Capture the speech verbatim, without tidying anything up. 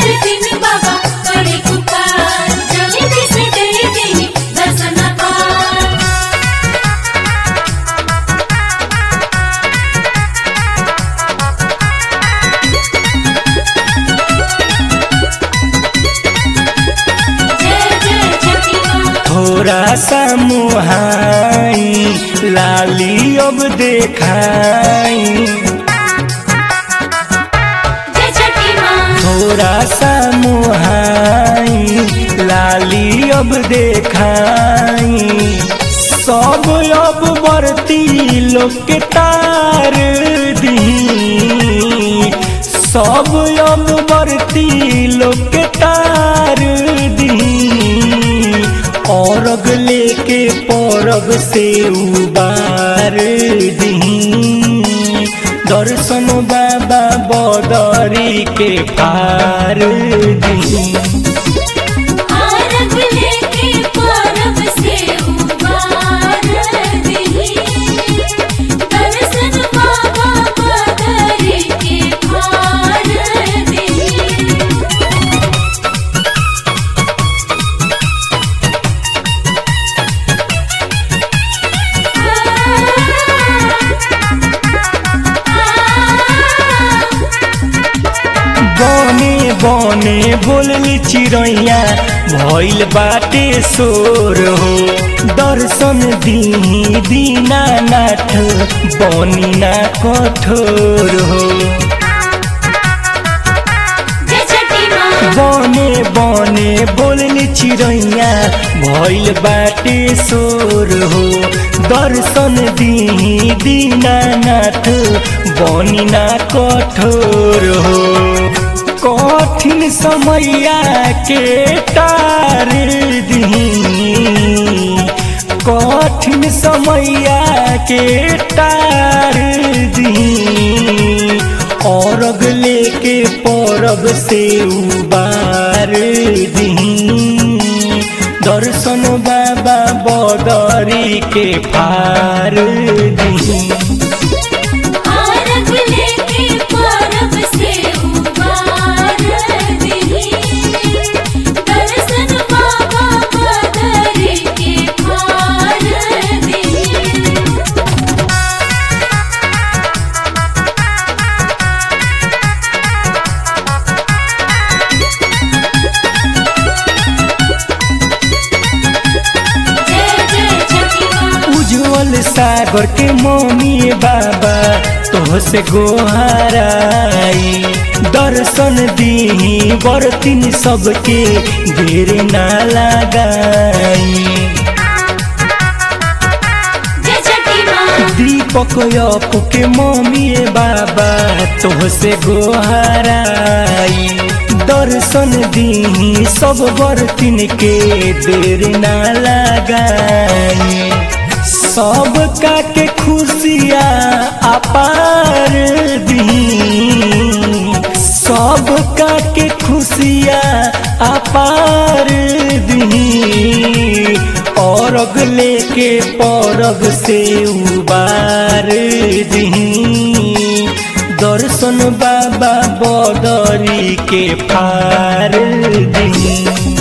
दिन बाबा करे पुकार जल्दी से दे दी दर्शन पार। जय जय छठी माँ। थोड़ा सा मुहाई लाली अब देखाई, जय छठी माँ। थोड़ा सा मुहाई लाली अब देखाई, सब अब बरती लोग के तार दी, सब अब बरती लोग के तार दी, और अगले के परब से उबार दी, दर्शन बाबा बदरी के पार दी। आरग लेके परब से उबार दी, दर्शन बाबा बदरी के पार दी। बने बने बोलली चिड़ैया भइल बाटे शोर हो, दर्शन दी दीनानाथ बनी ना कठोर हो। जय छठी माँ। बने बने बोलली चिड़ैया भइल बाटे शोर हो, दर्शन दी दीनानाथ बनी ना कठोर हो। कठिन समैया के तार दी, कठिन समैया के तार दी, और अगले के परब से उबार दी, दर्शन बाबा बदरी के पार दी। आरग लेके परब से उबार दी, दर्शन बाबा बदरी के पार दी। जय जय छठी माँ। उज्जवल सागर के मम्मी बाबा तो से गोहाराई, दर्शन दी बरतिन सबके देर ना लगाई। जय छठी माँ। दीपक अपू के मम्मी बाबा तो से गोहाराई, दर्शन दी सब बरतिन के देर ना लगाई। सब का के खुशियाँ अपार दी, सब का के खुशियाँ अपार दी, और अगले के परब से उबार दी, दर्शन बाबा बदरी के पार दी।